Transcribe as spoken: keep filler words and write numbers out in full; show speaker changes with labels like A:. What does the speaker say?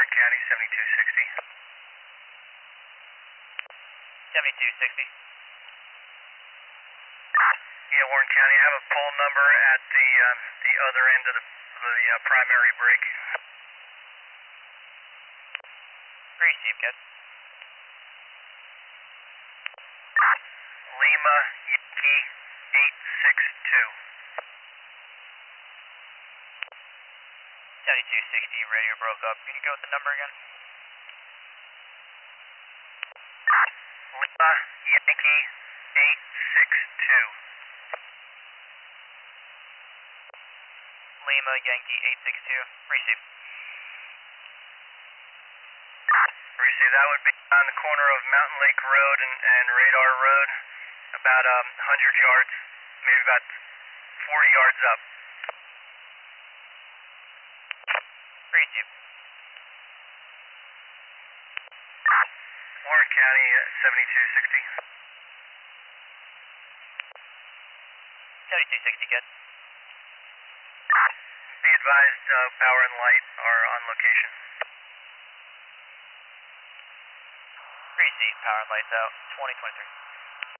A: Warren County, seventy-two sixty.
B: seventy-two sixty.
A: Yeah, Warren County, I have a pole number at the uh, the other end of the, the uh, primary break.
B: Receive, good.
A: Lima Yankee eight six two.
B: seventy-two sixty, radio broke up. Can you go with the number again?
A: Lima Yankee eight six two.
B: Lima Yankee eight six two. Receive.
A: Receive, that would be on the corner of Mountain Lake Road and, and Radar Road, about um, one hundred yards, maybe about forty yards up.
B: Receive.
A: Warren County, seventy-two sixty.
B: seventy-two sixty, good.
A: Be advised, uh, power and light are on location.
B: Receive, power and lights out, twenty twenty-three.